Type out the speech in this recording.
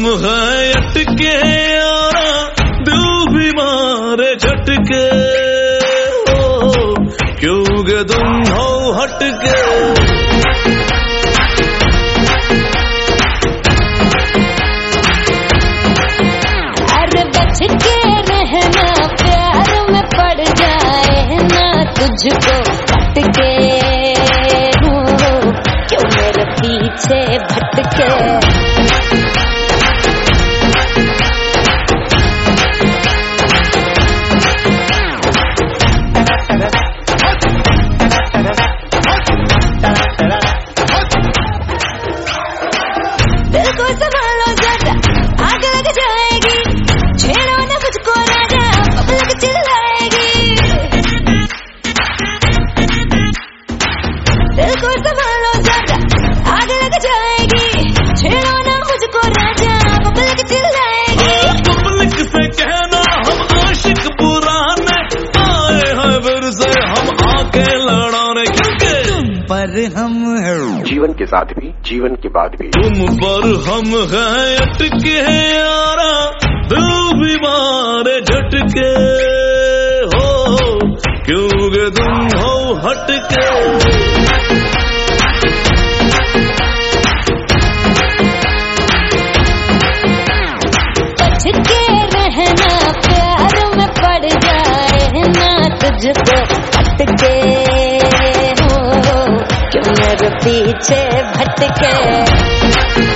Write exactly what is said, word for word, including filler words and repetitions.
हम हैं अटके यारा, दिल भी मारे झटके हो, क्योंकि तुम हो हटके। अरे बच के रहना, प्यार में पड़ जाए ना तुझको हटके हो, क्यों मेरे पीछे भटके। दिल को संभालो जरा, आग लग जाएगी, छेड़ो ना मुझको राजा, पब्लिक चिल्लाएगी। दिल को संभालो जरा, आग लग जाएगी, छेड़ो ना मुझको राजा, पब्लिक चिल्लाएगी। पब्लिक से कहना हम आशिक पुराने आए हैं, फिर से हम आके लड़ाने, क्योंकि तुम पर हम हैं, जीवन के साथ भी जीवन के बाद भी। तुम पर हम हैं अटके यारा, दिल भी मारे झटके हो, क्योंकि तुम हो हटके। बच के रहना, प्यार में पड़ जाए ना तुझको हटके हो, क्यों मेरे पीछे भटके।